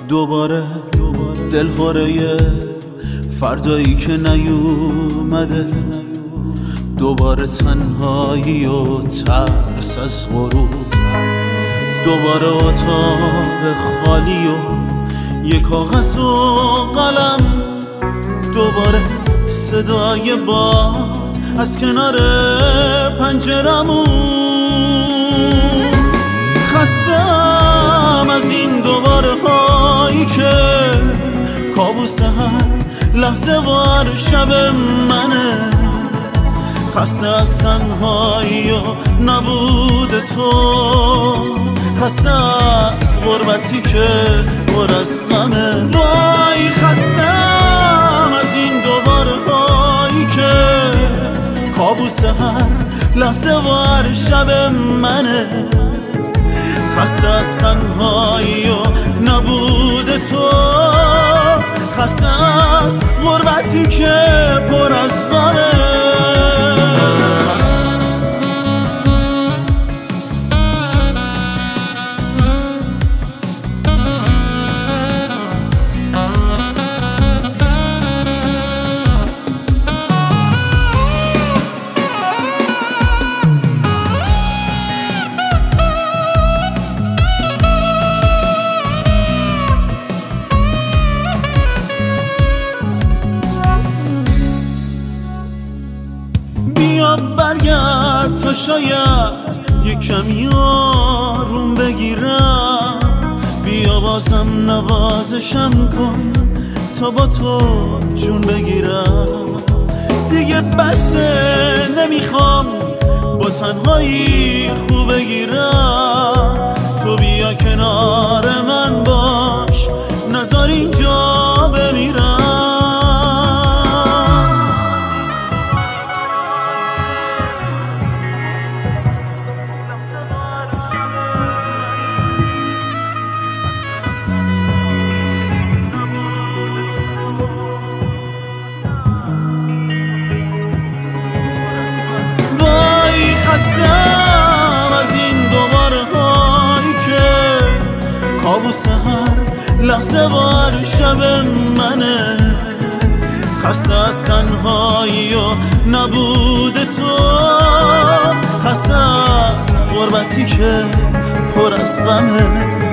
دوباره دلخوره فردایی که نیومده، دوباره تنهایی و ترس از غروب، دوباره اتاق خالی و یک کاغذ و قلم، دوباره صدای باد از کنار پنجرمون. خستم از این دوباره هایی که کابوس هر لحظه وار شب منه، خسته از تنهایی و نبود تو، خسته از غربتی که پر از غمه. وای خستم از این دوباره هایی که کابوس هر لحظه وار شب منه، خسته از تنهایی و نبود تو، خسته از غربتی که پر از غمه. بیا برگرد تا شاید یک کمی آروم بگیرم، بیا بازم نوازشم کن تا با تو جون بگیرم. دیگه بسه نمیخوام با تنهایی خوب بگیرم، تو بیا کنار من باش نذار اینجا بمیرم. خستم از این دوباره هایی که کابوس هر لحظه وار شب منه، خسته از تنهایی و نبود تو، خسته از غربتی که پر از غمه.